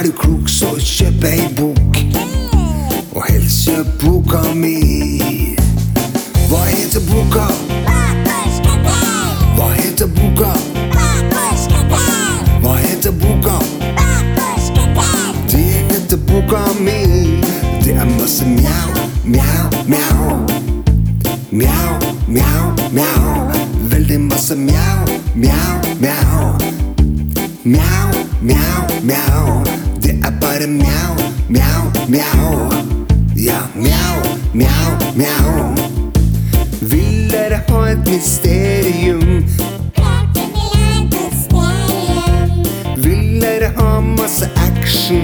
du klok, så kjøp ei bok, og helst kjøp boka mi. Hva heter boka? Hva heter boka? Hva heter boka? Det heter boka mi. Det er masse mjau, mjau, mjau. Mjau, mjau, mjau. Veldig masse mjau, mjau, mjau. Mjau, mjau, mjau. Det er bare mjau, mjau, mjau. Ja, mjau, mjau, mjau. Vil dere ha et mysterium? Vil dere ha masse action?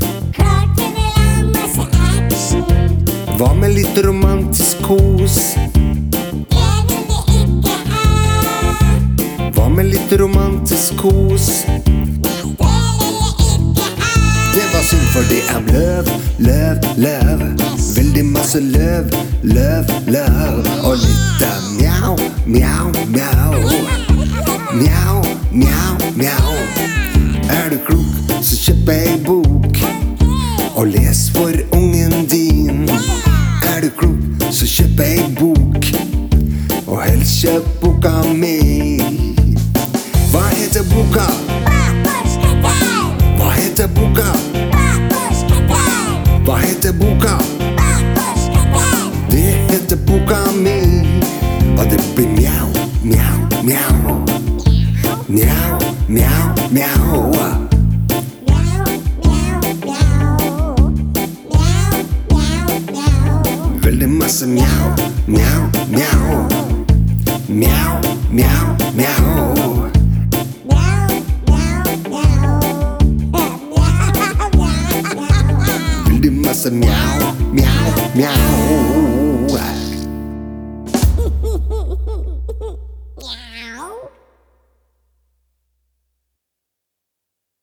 Hva med litt romantisk kos? Hva med litt romantisk kos? Det var synd, for det er løv, løv, løv. Veldig masse løv, løv, løv. Og litt av mjau, mjau, mjau. Mjau, mjau, mjau. Er du klok, så kjøp ei bok, og les for ungen din. Er du klok, så kjøp ei bok, og helst kjøp boka mi. Hva heter boka? Hva heter boka? Hva heter boka? Det heter boka mi. Og det blir mjau, mjau, mjau. Mjau, mjau, mjau. Veldig masse mjau, mjau, mjau. Mjau, mjau, mjau. Veldig masse mjau, mjau, mjau.